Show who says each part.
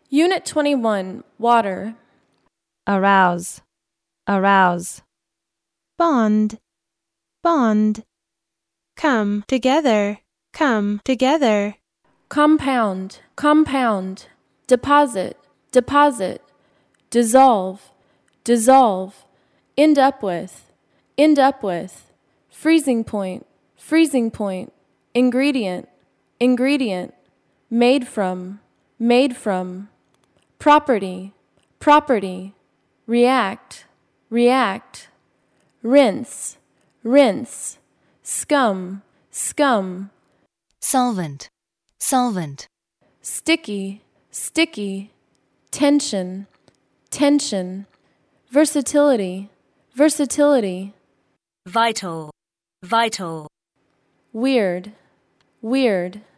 Speaker 1: Unit 21, Water.
Speaker 2: Arouse, arouse.
Speaker 3: Bond, bond. Come together, come together.
Speaker 1: Compound, compound. Deposit, deposit. Dissolve, dissolve. End up with, end up with. Freezing point, freezing point. Ingredient, ingredient. Made from, made from. Property, property. React, react. Rinse, rinse. Scum, scum.
Speaker 4: Solvent, solvent.
Speaker 1: Sticky, sticky. Tension, tension. Versatility, versatility.
Speaker 4: Vital, vital.
Speaker 1: Weird, weird.